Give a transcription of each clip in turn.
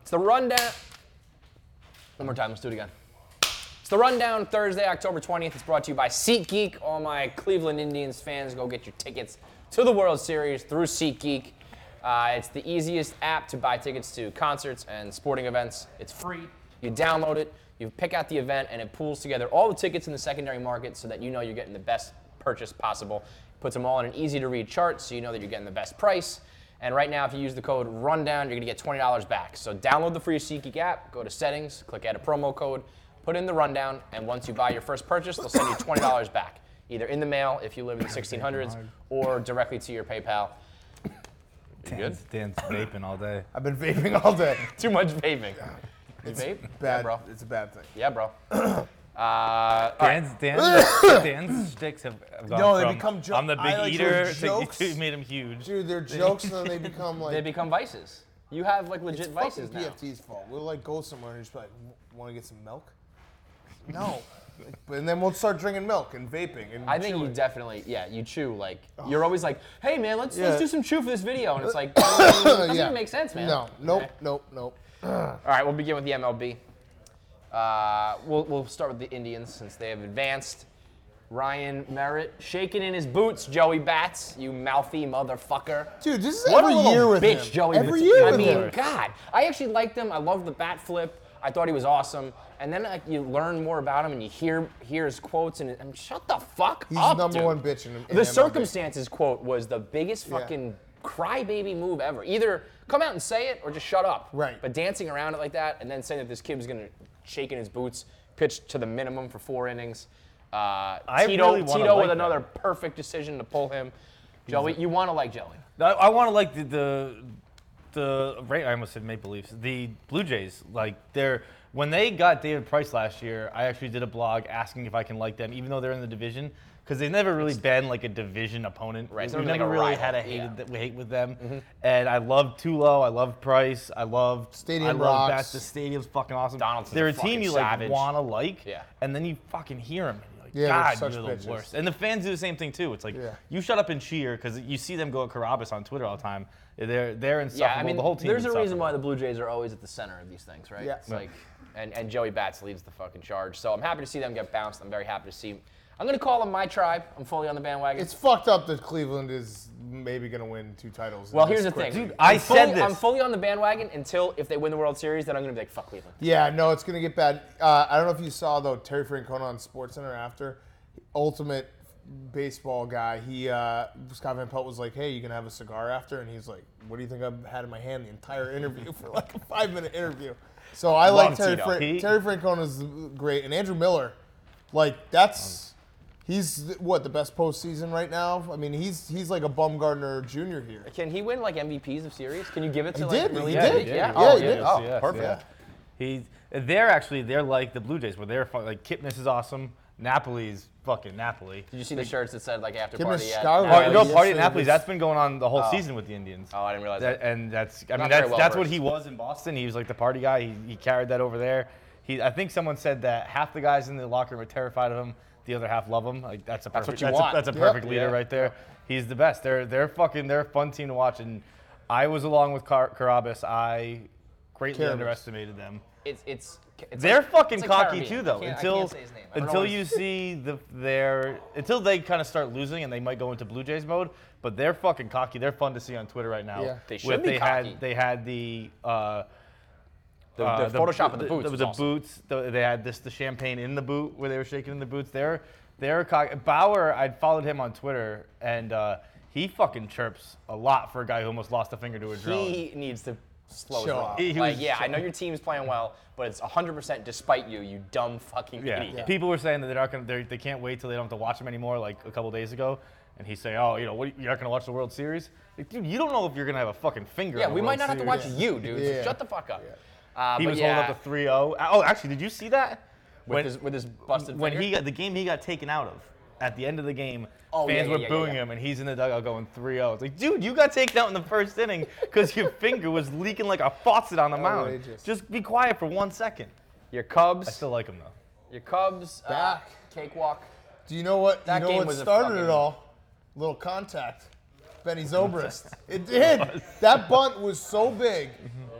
It's the rundown. One more time, let's do it again. It's the rundown Thursday, October 20th. It's brought to you by SeatGeek. All my Cleveland Indians fans, go get your tickets to the World Series through SeatGeek. It's the easiest app to buy tickets to concerts and sporting events. It's free. You download it, you pick out the event, and it pulls together all the tickets in the secondary market so that you know you're getting the best purchase possible. Puts them all in an easy-to-read chart so you know that you're getting the best price. And right now, if you use the code RUNDOWN, you're going to get $20 back. So download the free SeatGeek app, go to settings, click add a promo code, put in the rundown, and once you buy your first purchase, they'll send you $20 back, either in the mail if you live in the 1600s or directly to your PayPal. You good? Dan's vaping all day. I've been vaping all day. Too much vaping. You vape? Bad, Yeah, bro. It's a bad thing. Yeah, bro. Dan's sticks have gone No, they from, become jokes. I'm the big eater to you made him huge. Dude, they're jokes and then they become like. They become vices. You have like legit it's vices fucking now. PFT's fault. We'll like go somewhere and just be like, want to get some milk? No. And then we'll start drinking milk and vaping and I think you chewing. definitely, you chew like, you're always like, hey man, let's Yeah. do some chew for this video. And it's like, doesn't even make sense, man. No, nope, Okay. nope. All right, we'll begin with the MLB. We'll start with the Indians since they have advanced. Ryan Merritt shaking in his boots, Joey Bats, you mouthy motherfucker. Dude, this is What every a little year with bitch, him. Joey Every Bats. year I with mean, him. God, I actually liked him. I love the bat flip. I thought he was awesome. And then like, you learn more about him and you hear his quotes and shut the fuck He's up, the number dude. one bitch in The MLB. circumstances quote was the biggest Yeah. fucking crybaby move ever. Either come out and say it or just shut up. Right. But dancing around it like that and then saying that this kid was gonna shake in his boots, pitch to the minimum for 4 innings. Tito really wanna with like another that. perfect decision to pull him. Joey, you want to like Joey. I want to like the I almost said Maple Leafs. The Blue Jays, like when they got David Price last year, I actually did a blog asking if I can like them, even though they're in the division, because they've never really been like a division opponent. Right, it's We've never been never like a really had a rival, hate with them. And I love Tulo, I love Price, I love Stadium love rocks. The stadium's fucking awesome. Donaldson's They're a a team fucking you like savage. want to like, Yeah. and then you fucking hear them. Yeah, God, they're you're such the bitches. worst. And the fans do the same thing too. It's like, Yeah. you shut up and cheer, because you see them go at Carabas on Twitter all the time. They're insufferable. Yeah, I mean, the whole team there's is a reason why the insufferable. Blue Jays are always at the center of these things, right? Yeah. It's like, and Joey Bats leads the fucking charge. So I'm happy to see them get bounced. I'm very happy to see. I'm gonna call them my tribe. I'm fully on the bandwagon. It's fucked up that Cleveland is maybe going to win 2 titles. Well, in this here's the quick thing. league. I said this. I'm fully on the bandwagon until if they win the World Series, then I'm gonna be like, fuck Cleveland. Yeah, no, it's going to get bad. I don't know if you saw, though, Terry Francona on SportsCenter after. Ultimate baseball guy. Scott Van Pelt was like, hey, you can have a cigar after? And he's like, what do you think I've had in my hand the entire interview for like a 5-minute interview? So I like Terry Tito. Terry Francona's great. And Andrew Miller, like, he's the best postseason right now? I mean, he's like a Bumgarner Jr. here. Can he win like MVPs of series? Can you give it to He like did. really He good? did. Yeah. Yeah, Oh, he did. Oh, Yes, perfect. yeah. They're like the Blue Jays, where they're like Kipnis is awesome. Napoli's fucking Napoli. Did you see the shirts that said like after Give him a party at? Chicago. Napoli's? No, yes, party they at Napoli's. did. That's been going on the whole season with the Indians. Oh, I didn't realize that. And that's Not very well that's what versed. he was in Boston. He was like the party guy. He carried that over there. I think someone said that half the guys in the locker room are terrified of him. The other half love him. Like that's what perfect. you want. That's a perfect leader Yeah. right there. He's the best. They're a fun team to watch. And I was along with Carabas. I greatly Carabas. underestimated them. It's They're like, fucking it's like cocky Caribbean. too, though. I can't say his name. I don't know Until what you it's- see until they kind of start losing and they might go into Blue Jays mode. But they're fucking cocky. They're fun to see on Twitter right now. Yeah. They should be cocky. They had the Photoshop of the boots was The awesome. boots. They had the champagne in the boot where they were shaking in the boots. They're cocky. Bauer, I'd followed him on Twitter and he fucking chirps a lot for a guy who almost lost a finger to a drone. He needs to slow his Show roll. up. He Like, was yeah, I know your team's playing well, but it's 100% despite you, you dumb fucking Yeah. idiot. People were saying that they're not gonna. They can't wait till they don't have to watch him anymore. Like a couple days ago, and he's saying, "Oh, you're not gonna watch the World Series." Like, dude, you don't know if you're gonna have a fucking finger. Yeah, in the we might World not have to watch Series. you, dude. Yeah. So shut the fuck up. He but was yeah, holding up the 3-0. Oh, actually, did you see that? with his busted when finger. he got the game he got taken out of at the end of the game. Oh, fans yeah, were yeah, booing yeah. him, and he's in the dugout going 3-0. It's like, dude, you got taken out in the first inning because your finger was leaking like a faucet on the mound. Outrageous. Just be quiet for 1 second. Your Cubs. I still like him though. Your Cubs. Back. Cakewalk. Do you know what? That you know game what was a started fucking- it all? Little contact. Benny Zobrist. It did. That bunt was so big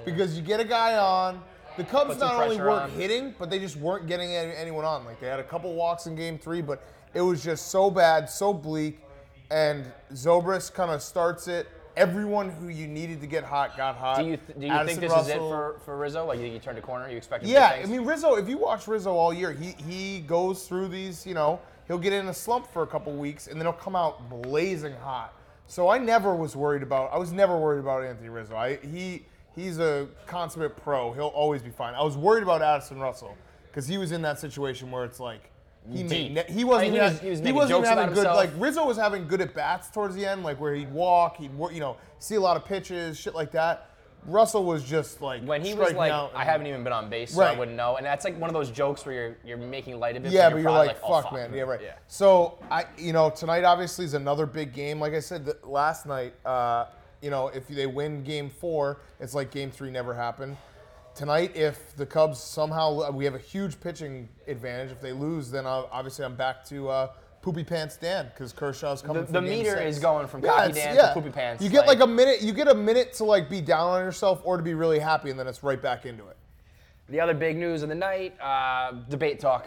because you get a guy on. The Cubs Put some not only pressure weren't on. hitting, but they just weren't getting anyone on. Like they had a couple walks in Game 3, but it was just so bad, so bleak. And Zobrist kind of starts it. Everyone who you needed to get hot got hot. Do you think this is it for Rizzo? Like, you think he turned a corner? You expect him to Yeah, do I things? mean Rizzo. If you watch Rizzo all year, he goes through these. He'll get in a slump for a couple weeks, and then he'll come out blazing hot. So I was never worried about Anthony Rizzo. He's a consummate pro. He'll always be fine. I was worried about Addison Russell because he was in that situation where it's like he wasn't He was even making jokes having about good. himself. Like Rizzo was having good at bats towards the end, like where he'd walk, see a lot of pitches, shit like that. Russell was just like when he was striking like, out I haven't even been on base, so Right. I wouldn't know. And that's like one of those jokes where you're making light of it. Yeah, but but you're probably like, oh, fuck, man. Yeah, right. Yeah. So tonight obviously is another big game. Like I said last night, if they win Game 4, it's like Game 3 never happened. Tonight, if the Cubs somehow we have a huge pitching advantage. If they lose, then obviously I'm back to Poopy Pants Dan because Kershaw's coming. The for Game meter 6. is going from Cocky Dan to Poopy Pants. You get like a minute. You get a minute to like be down on yourself or to be really happy, and then it's right back into it. The other big news of the night, debate talk.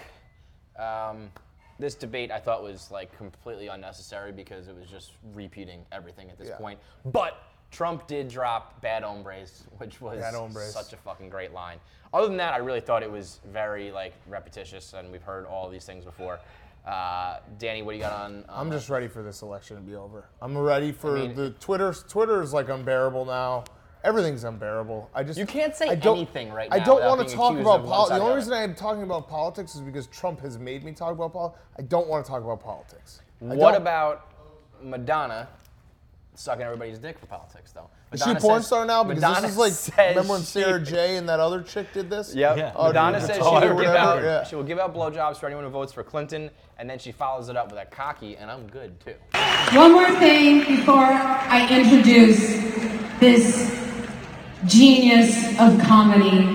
This debate I thought was like completely unnecessary because it was just repeating everything at this point. But Trump did drop "bad hombres," which was such a fucking great line. Other than that, I really thought it was very like repetitious, and we've heard all these things before. Danny, what do you got on? I'm just ready for this election to be over. I'm ready for the Twitter is like unbearable now. Everything's unbearable. You can't say anything right now. I don't without want to being talk accused about of one politics. side The or only the reason I'm talking about politics is because Trump has made me talk about politics. I don't want to talk about politics. What about Madonna sucking everybody's dick for politics, though? Is she a porn star now? Because Madonna this is like, says remember when Sarah J and that other chick did this? Yep. Yeah. Madonna says Whatever. she will give out blowjobs for anyone who votes for Clinton, and then she follows it up with a cocky, and I'm good too. One more thing before I introduce this genius of comedy.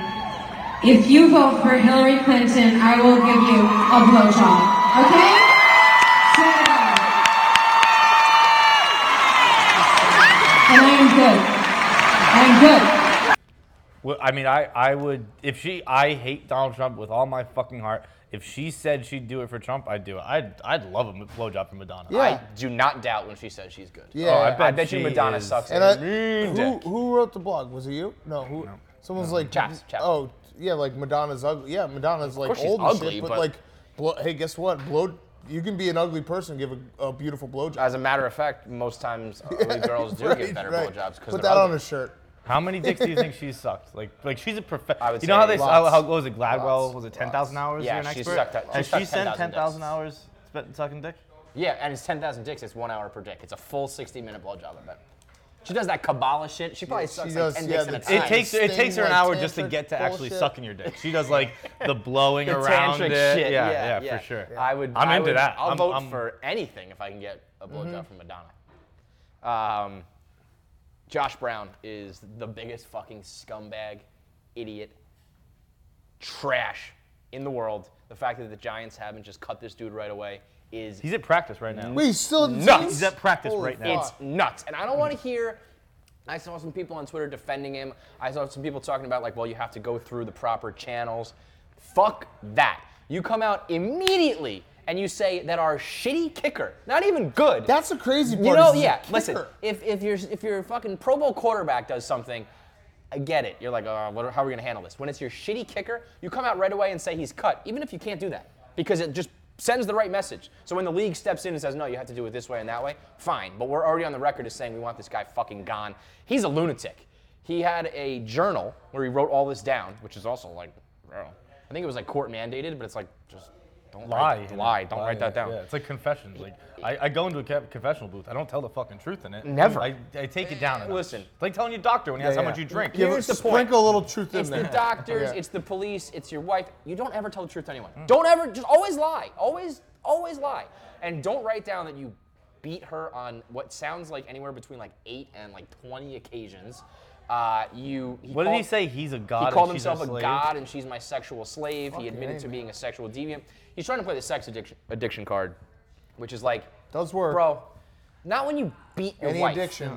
If you vote for Hillary Clinton, I will give you a blowjob. Okay? Swear to God. And I am good. Well, I mean, I would, I hate Donald Trump with all my fucking heart. If she said she'd do it for Trump, I'd do it. I'd love a blowjob from Madonna. Yeah. I do not doubt when she says she's good. Yeah. Oh, I bet you she Madonna is. sucks. And Who who wrote the blog? Was it you? No. Who? Someone's like, Chaps. oh yeah, like Madonna's ugly. Yeah, Madonna's like course she's old and ugly, shit, but- like, hey, guess what? You can be an ugly person, and give a beautiful blowjob. As a matter of fact, most times ugly girls do Right, get better right. blowjobs because Put they're that on ugly. a shirt. How many dicks do you think she's sucked? Like she's a professional. I would You know how say they lots. how goes it? Gladwell Lots. was it 10,000 hours? Yeah, you're an she's expert? sucked- Has she's she sucked spent 10,000 10,000 hours spent sucking dick? Yeah, and it's 10,000 dicks. It's 1 hour per dick. It's a full 60-minute blowjob, I bet. She does that Kabbalah shit. She probably sucks like 10 dicks at a time. It takes her an like hour just to tantric get to actually bullshit. sucking your dick. She does like the blowing The around tantric it. shit. Yeah, for sure. I'm into that. I'll I'm- vote I'm- for anything if I can get a blowjob from Madonna. Josh Brown is the biggest fucking scumbag, idiot, trash in the world. The fact that the Giants haven't just cut this dude right away is He's at practice right now. Wait, he's still in Nuts. teams? He's at practice Holy right now. fuck. It's nuts. And I don't want to hear. I saw some people on Twitter defending him. I saw some people talking about, like, well, you have to go through the proper channels. Fuck that. You come out immediately and you say that our shitty kicker, not even good. That's the crazy part. You know, is he's a yeah. kicker. Listen, if your fucking Pro Bowl quarterback does something, I get it. You're like, how are we gonna handle this? When it's your shitty kicker, you come out right away and say he's cut, even if you can't do that, because it just sends the right message. So when the league steps in and says, no, you have to do it this way and that way, fine. But we're already on the record as saying we want this guy fucking gone. He's a lunatic. He had a journal where he wrote all this down, which is also like, I think it was like court mandated, but it's like just don't Lie. Don't write that down. Yeah, it's like confessions. Like I go into a confessional booth. I don't tell the fucking truth in it. Never. I take it down. a notch. Listen. It's like telling your doctor when he asks how much you drink. Yeah, Here's but the point. sprinkle a little truth It's in there. the doctors, Yeah. it's the police, it's your wife. You don't ever tell the truth to anyone. Don't ever, just always lie. Always lie. And don't write down that you beat her on what sounds like anywhere between like 8 and like 20 occasions. What did he say? He's a god. He called and she's himself a slave? god and she's my sexual slave. He Fucking admitted A, to man. being a sexual deviant. He's trying to play the sex addiction card, which is like, Does work. bro, not when you beat your Any wife. addiction.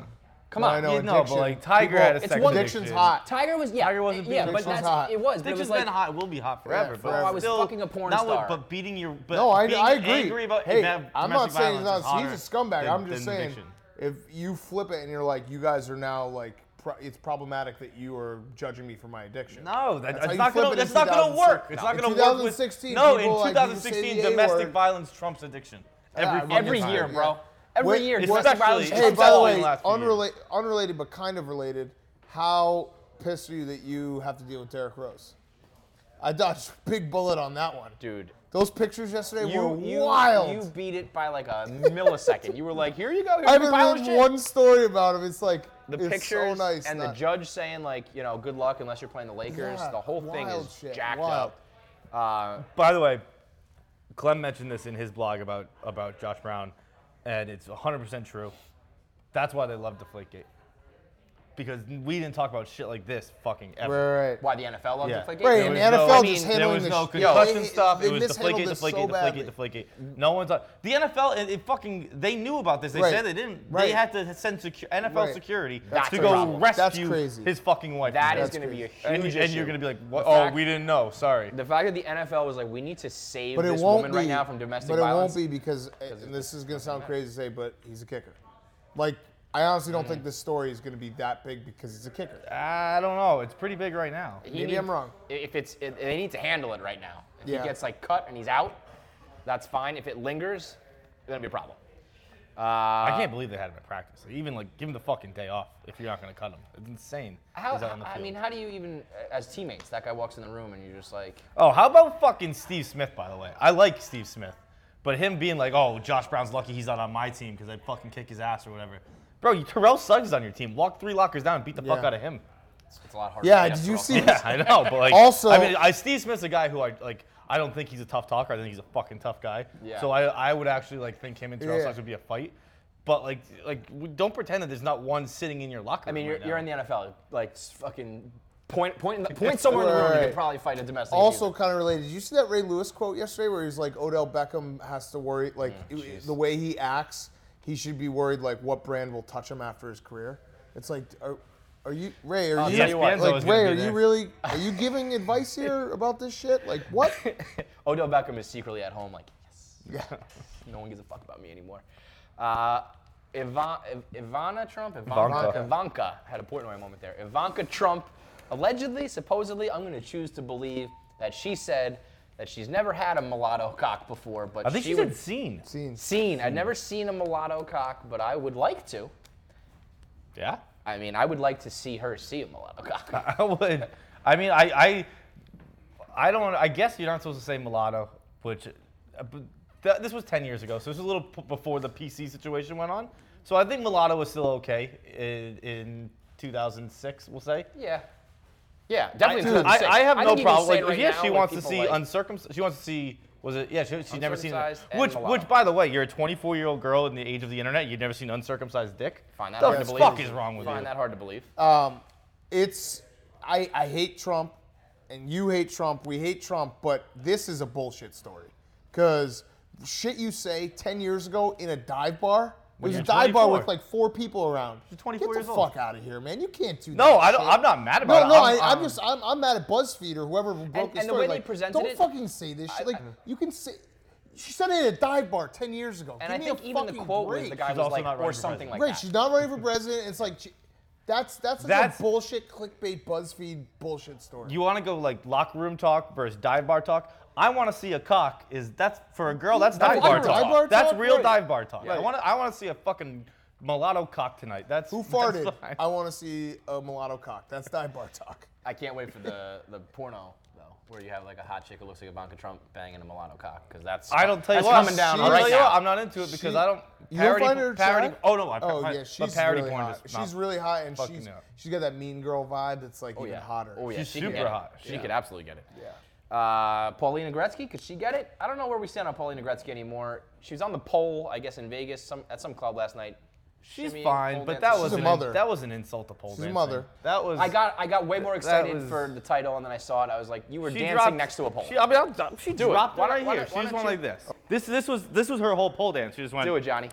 Come No, on. I know. Yeah, no, but addiction. like Tiger People- had a it's second one- addiction. Addiction's hot. Tiger was Tiger wasn't yeah, beating but Addiction's that's hot. it was. But it Addiction's was like, been hot. Will be hot forever. Yeah, but forever. I was still, fucking a porn not star. But beating your. But No, I being agree. Angry about hey, domestic I'm not saying he's violence not. is He's a hotter scumbag. than- I'm just than saying, addiction. if you flip it and you're like, you guys are now like, it's problematic that you are judging me for my addiction. No, That's how that's you not flip gonna. it That's in not gonna work. 2006. It's not In gonna work with. 2016, No, in people, like, you say 2016, the A domestic word. violence trumps addiction. fucking every time, year, yeah. bro. Every Wait, year, especially- domestic violence Hey, comes by the out. way, in the last few years. unrelated but kind of related. How pissed are you that you have to deal with Derrick Rose? I dodged a big bullet on that one. Dude. Those pictures yesterday were You wild. beat it by like a millisecond. You were like, here you go. Here's I your haven't pile of read shit. one story about him. It's like The it's pictures so nice. and the judge saying like, you know, good luck unless you're playing the Lakers. Yeah, The whole thing wild is shit, jacked wild. up. By the way, Clem mentioned this in his blog about Josh Brown, and it's 100% true. That's why they love Deflategate. Because we didn't talk about shit like this fucking ever. Right. Why the NFL loves Yeah. Deflategate? Right, There and was the no- NFL I just There handling was the no sh- concussion they- stuff. they It was mishandled Deflategate, this so Deflategate, badly. Deflategate. No one's. The NFL, it fucking. They knew about this. They Right. said they didn't. Right. They had to send NFL Right. security That's to the go problem. That's rescue crazy. his fucking wife. That is That's going to be a crazy. huge and issue. you're gonna be like, what? The Oh, fact- we didn't know. Sorry. The fact that the NFL was like, we need to save But it this won't woman be right now from domestic But violence. it won't be because, and this is gonna sound crazy to say, but he's a kicker. Like, I honestly don't think this story is gonna be that big because he's a kicker. I don't know. It's pretty big right now. He Maybe needs- I'm wrong. If they need to handle it right now. If Yeah. he gets like cut and he's out, that's fine. If it lingers, it's gonna be a problem. I can't believe they had him at practice. Even like, give him the fucking day off if you're not gonna cut him. It's insane. He's out on the I field. mean, how do you even, as teammates, that guy walks in the room and you're just like, Oh, how about fucking Steve Smith, by the way? I like Steve Smith. But him being like, oh, Josh Brown's lucky he's not on my team because I fucking kick his ass or whatever. Bro, Terrell Suggs is on your team. Walk 3 lockers down and beat the fuck Yeah. out of him. it's a lot harder. Yeah, to did get you us see all. this? I know, but like, Also- I mean, Steve Smith's a guy who I don't think he's a tough talker. I think he's a fucking tough guy. Yeah. So I would actually like think him and Terrell Yeah. Suggs would be a fight. But don't pretend that there's not one sitting in your locker I mean, room right you're now. in the NFL. Like, fucking point somewhere in the room you Right. could probably fight a domestic Also, abuse. kind of related. Did you see that Ray Lewis quote yesterday where he's like, Odell Beckham has to worry, like the way he acts, he should be worried like what brand will touch him after his career. It's like, are you Ray? Are I'll you tell you what, ESPN's always like gonna Ray? be Are there. you really? Are you giving advice here about this shit? Like what? Odell Beckham is secretly at home, like, yes. Yeah. No one gives a fuck about me anymore. Ivana Trump? Ivanka. Ivanka had a Portnoy moment there. Ivanka Trump, allegedly, supposedly, I'm going to choose to believe that she said that she's never had a mulatto cock before, but I think she she would said seen. seen. I'd never seen a mulatto cock, but I would like to. Yeah. I mean, I would like to see her see a mulatto cock. I would. I mean, I don't. I guess you're not supposed to say mulatto, which this was 10 years ago, so this was a little before the PC situation went on. So I think mulatto was still okay in 2006, we'll say. Yeah. Yeah, definitely. I, 2006. I have I no think you can problem. say Like, it right yeah, now she when wants to people, see like- uncircumcised. She wants to see. Was it? Yeah, she's never seen it. Uncircumcised and Which, mulatto. by the way, you're a 24-year-old girl in the age of the internet. You've never seen uncircumcised dick. Find that the hard to believe. fuck is wrong with Find you? that hard to believe. It's I hate Trump, and you hate Trump. We hate Trump, but this is a bullshit story. Because shit you say 10 years ago in a dive bar. When There's a you're dive bar 24. with like 4 people around. You're 24 Get years the old. fuck out of here, man. You can't do that. No, I don't. shit. I'm not mad about No, it. no, I'm just I'm mad at BuzzFeed or whoever broke the and the story. way they like, presented don't it- fucking say this shit. Like you can say, she said it at a dive bar 10 years ago. And Give I me think a even the fucking quote was break. the guy She's was also like, not running or for something like Right, that. she's not running for president. It's like that's such That's- a bullshit clickbait BuzzFeed bullshit story. You want to go like locker room talk versus dive bar talk? I want to see a cock. That's for a girl? That's dive bar real talk. dive bar That's talk? real Right. dive bar talk. Right. I want to see a fucking mulatto cock tonight. That's Who that's farted? fine. I want to see a mulatto cock. That's dive bar talk. I can't wait for the porno though, where you have like a hot chick who looks like Ivanka Trump banging a mulatto cock, because that's I don't tell you that's what. coming down I'll right tell you now. what, I'm not into it because She- I don't. You don't find her parody. attractive? Oh no, Oh but yeah, she's parody really porn hot. does not She's really hot, and fucking she's no. she's got that mean girl vibe that's like even yeah. hotter. Oh yeah, She's she could super get it. hot. She Yeah. could absolutely get it. Yeah. Paulina Gretzky, could she get it? I don't know where we stand on Paulina Gretzky anymore. She was on the pole, I guess, in Vegas, at some club last night. She's Shimmying, fine, pole but dancing. that was a mother. that was an insult to pole She's a dancing. mother. That was. I got way more excited was- for the title, and then I saw it. I was like, you were She dancing dropped- next to a pole. She dropped Do it. it Why right don't- why here. don't- She why just don't went you- like this. This was her whole pole dance. She just went. Do it, Johnny.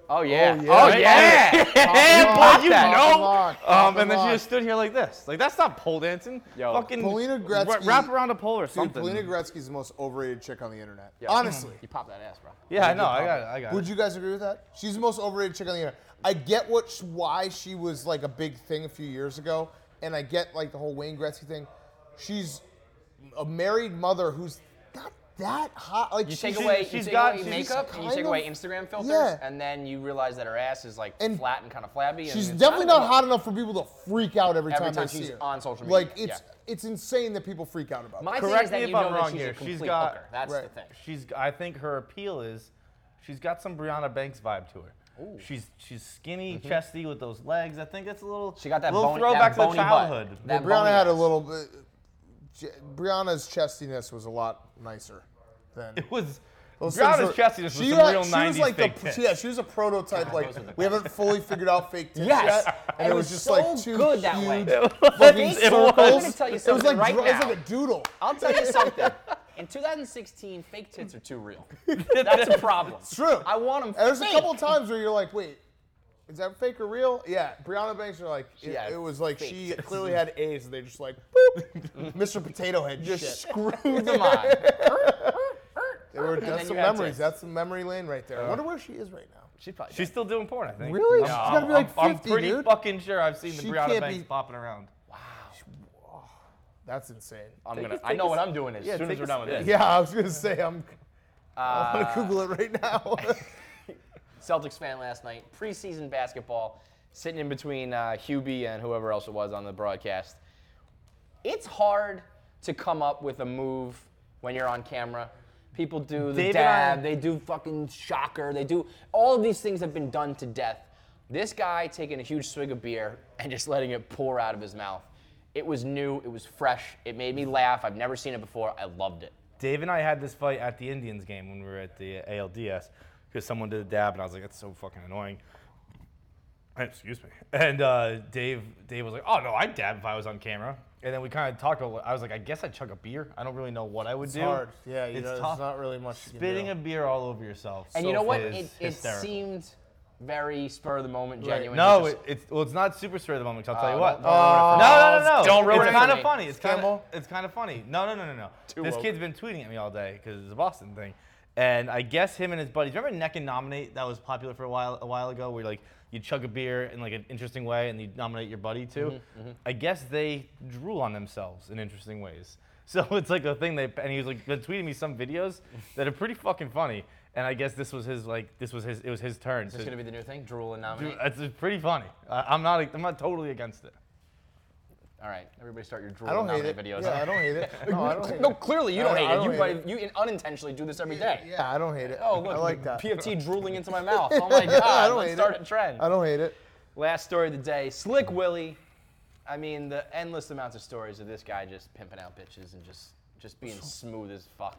Oh yeah. yeah. Oh Right? yeah. Boy, you that. know. And then she just stood here like this. Like, that's not pole dancing. Yo. Fucking Polina Gretzky- wrap around a pole or Dude, something. Polina Gretzky's the most overrated chick on the internet. Yo, Honestly. You pop that ass, bro. Yeah, I know. I got Would it. you guys agree with that? She's the most overrated chick on the internet. I get why she was like a big thing a few years ago, and I get like the whole Wayne Gretzky thing. She's a married mother who's not that hot. Like You she's- take away she's makeup, and you kind take away of- Instagram filters, yeah. and then you realize that her ass is like And flat and kind of flabby. She's and it's definitely kind of not hot enough for people to freak out every Every time time they see she's her. on social media, Like yeah. it's insane that people freak out about. My it. thing Correct is that me you if I'm know that wrong she's here. a complete She's got- hooker. That's Right. the thing. I think her appeal is she's got some Brianna Banks vibe to her. Ooh. She's skinny, chesty with those legs. I think it's a little She got that little bony- throwback that to the bony butt. childhood. That Brianna bony had a ass. little bit. Brianna's chestiness was a lot nicer than. It was Those Brianna's things were- chestiness was she some was- real she 90s was like fake the, tits. Yeah, she was a prototype. Like those are the we haven't fully figured out fake tits Yes. yet, And it it was was just so like two good that way. huge It fucking was. circles. I'm gonna tell you It was something like right it was now. like a doodle. I'll tell you something. In 2016, fake tits are too real. That's a problem. It's true. I want them And there's fake. a couple of times where you're like, wait, is that fake or real? Yeah, Brianna Banks are like, Yeah, it was like fake she tits. clearly had A's, and they just like, boop, Mr. Potato Head Just shit. screw them on. That's then some you had memories. tits. That's some memory lane right there. I wonder where she is right now. She's still doing porn, I think. Really? Yeah, She's gotta be like I'm 50, pretty dude. fucking sure I've seen the She Brianna can't Banks be- popping around. That's insane. I know what I'm doing as soon as take we're a done with spin. this. Yeah, I was gonna say I'm gonna Google it right now. Celtics fan last night, preseason basketball, sitting in between Hubie and whoever else it was on the broadcast. It's hard to come up with a move when you're on camera. People do the David, I- dab, they do fucking shocker, they do all of these things have been done to death. This guy taking a huge swig of beer and just letting it pour out of his mouth. It was new, it was fresh, it made me laugh. I've never seen it before. I loved it. Dave and I had this fight at the Indians game when we were at the ALDS because someone did a dab and I was like, that's so fucking annoying. Excuse me. And Dave was like, oh no, I'd dab if I was on camera. And then we kind of talked about. I was like, I guess I'd chug a beer. I don't really know what I would do. It's hard. Yeah, it's there's tough. not really much. You can Spitting do. a beer all over yourself. And you know what? is It hysterical. seemed very spur of the moment, Right. genuine. No, Just- it's not super straight at the moment. 'Cause I'll tell you what. don't ruin it for me. No. Don't ruin it's it for kind of me. funny. It's Campbell? kind of funny. No. This woke. kid's been tweeting at me all day because it's a Boston thing, and I guess him and his buddies. Remember Neck and Nominate? That was popular for a while ago, where like you chug a beer in like an interesting way and you nominate your buddy too. I guess they drool on themselves in interesting ways. So it's like a thing and he was like been tweeting me some videos that are pretty fucking funny. And I guess it was his turn. Is this gonna be the new thing? Drool and nominate? It's pretty funny. I'm not totally against it. All right, everybody start your drool I don't and hate nominate it. videos. Yeah, I don't hate it. No, I don't hate No, it. clearly you don't I hate it. don't hate You unintentionally do this every day. Yeah, I don't hate it. Oh, look, I like that. PFT drooling into my mouth. Oh my I God, don't let's hate start it. a trend. I don't hate it. Last story of the day, Slick Willie. I mean, the endless amounts of stories of this guy just pimping out bitches and just being smooth as fuck.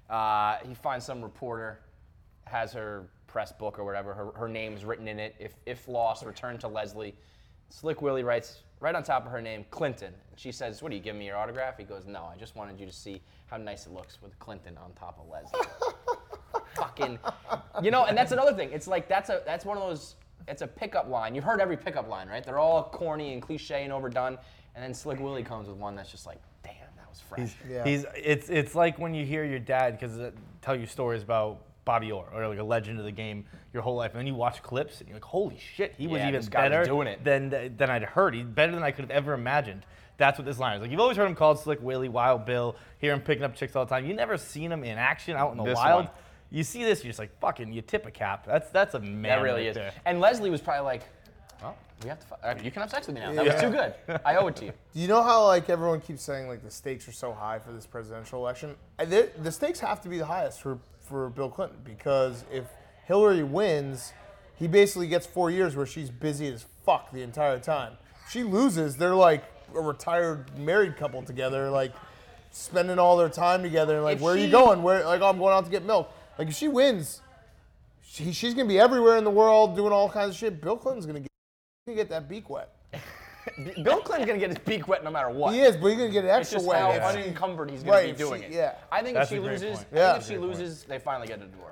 He finds some reporter, has her press book or whatever, her name's written in it. If lost, return to Leslie. Slick Willie writes right on top of her name, Clinton. And she says, what, are you giving me your autograph? He goes, no, I just wanted you to see how nice it looks with Clinton on top of Leslie. Fucking, and that's another thing. It's like, that's one of those, it's a pickup line. You've heard every pickup line, right? They're all corny and cliche and overdone. And then Slick Willie comes with one that's just like, damn, that was fresh. Yeah. It's like when you hear your dad tell you stories about Bobby Orr or like a legend of the game your whole life, and then you watch clips and you're like, holy shit, he was Yeah, even this guy was better doing it. than I'd heard. He's better than I could have ever imagined. That's what this line is. Like, you've always heard him called Slick Willie, Wild Bill, hear him picking up chicks all the time. You never seen him in action out in the This wild. one. You see this, you're just like, fucking, you tip a cap. That's a man. That really right is. there. And Leslie was probably like, well, we have to, you can have sex with me now. That was too good. I owe it to you. Do you know how like everyone keeps saying like the stakes are so high for this presidential election? The stakes have to be the highest for Bill Clinton, because if Hillary wins, he basically gets 4 years where she's busy as fuck the entire time. If she loses, they're like a retired married couple together, like spending all their time together. And like, If where are you she- going? Where like, oh, I'm going out to get milk. Like if she wins, she's gonna be everywhere in the world doing all kinds of shit. Bill Clinton's gonna get that beak wet. Bill Clinton's gonna get his beak wet no matter what. He is, but he's gonna get it It's extra just wet. how if she- unencumbered he's gonna Right, be if doing she- it. yeah. I think That's if she a great loses, point. Yeah. if she loses, they finally get a divorce.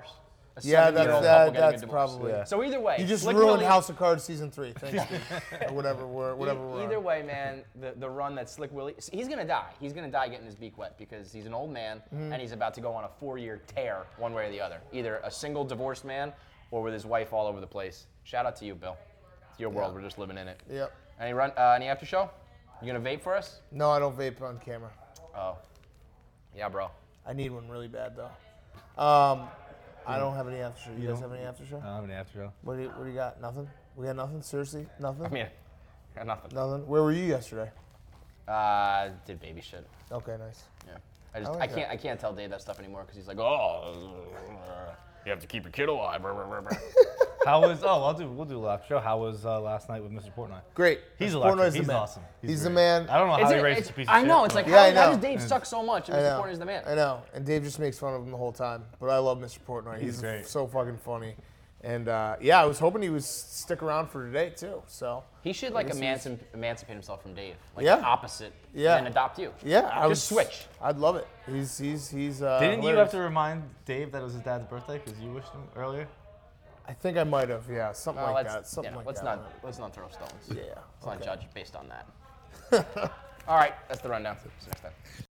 a Yeah, 7-year-old couple getting a that's divorce. probably. Yeah. So either way, You just Slick ruined Willie- House of Cards season 3. Thanks, Steve. Or whatever we're Either on. way, man, the run that Slick Willie, he's gonna die. He's gonna die getting his beak wet because he's an old man and he's about to go on a 4-year tear, one way or the other. Either a single divorced man or with his wife all over the place. Shout out to you, Bill. It's your world. We're just living in it. Yep. Any after show? You gonna vape for us? No, I don't vape on camera. Oh, yeah, bro. I need one really bad though. I don't have any after show. You guys have any after show? I don't have any after show. What do you got? Nothing? We got nothing? Seriously? Nothing? I mean, got nothing. Nothing? Where were you yesterday? Did baby shit. Okay, nice. Yeah. I just I like I can't tell Dave that stuff anymore because he's like, oh, you have to keep your kid alive. How was? Oh, we'll do a live show. How was last night with Mr. Portnoy? Great. He's Mr. electric. Portnoy's He's the man. awesome. He's the great. man. I don't know how It's- he raised it's- a piece of I shit. know. It's but- like, Yeah, I how know. does Dave suck so much and I Mr. know. Portnoy's the man? I know. And Dave just makes fun of him the whole time. But I love Mr. Portnoy. He's great. so fucking funny. And yeah, I was hoping he would stick around for today too. So He should like emancipate himself from Dave. Like Yeah. the opposite. Yeah. And adopt you. yeah, I Just switch. I'd love it. He's Didn't you hilarious. have to remind Dave that it was his dad's birthday because you wished him earlier? I think I might have. Yeah, something like that. Something like let's that. let's not throw stones. Yeah. Let's not okay. judge based on that. All right, that's the rundown. See you next time.